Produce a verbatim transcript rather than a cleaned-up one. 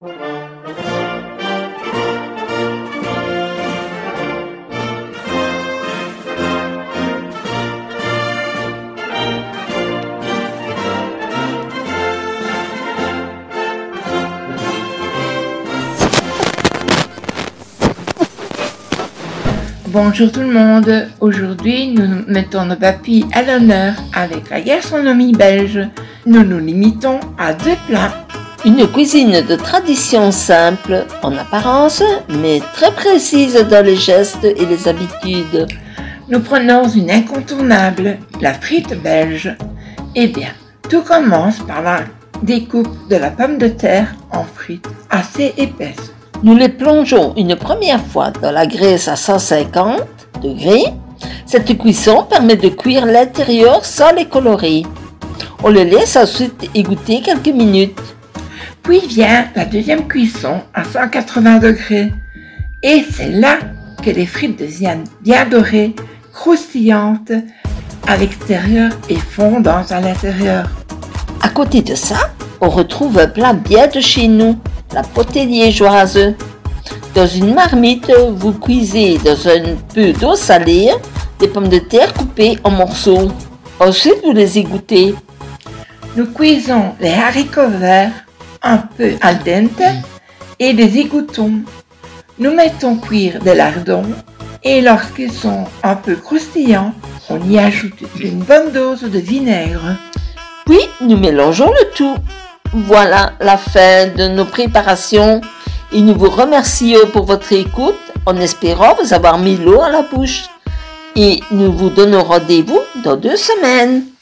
Bonjour tout le monde, aujourd'hui nous mettons nos papilles à l'honneur avec la gastronomie belge. Nous nous limitons à deux plats. Une cuisine de tradition simple en apparence, mais très précise dans les gestes et les habitudes. Nous prenons une incontournable, la frite belge. Eh bien, tout commence par la découpe de la pomme de terre en frites assez épaisses. Nous les plongeons une première fois dans la graisse à cent cinquante degrés. Cette cuisson permet de cuire l'intérieur sans les colorer. On les laisse ensuite égoutter quelques minutes. Puis vient la deuxième cuisson à cent quatre-vingts degrés. Et c'est là que les frites deviennent bien dorées, croustillantes à l'extérieur et fondantes à l'intérieur. À côté de ça, on retrouve un plat bien de chez nous, la potée liégeoise. Dans une marmite, vous cuisez dans un peu d'eau salée des pommes de terre coupées en morceaux. Ensuite, vous les égouttez. Nous cuisons les haricots verts un peu al dente et les égouttons. Nous mettons cuire des lardons et lorsqu'ils sont un peu croustillants, on y ajoute une bonne dose de vinaigre. Puis, nous mélangeons le tout. Voilà la fin de nos préparations et nous vous remercions pour votre écoute en espérant vous avoir mis l'eau à la bouche. Et nous vous donnons rendez-vous dans deux semaines.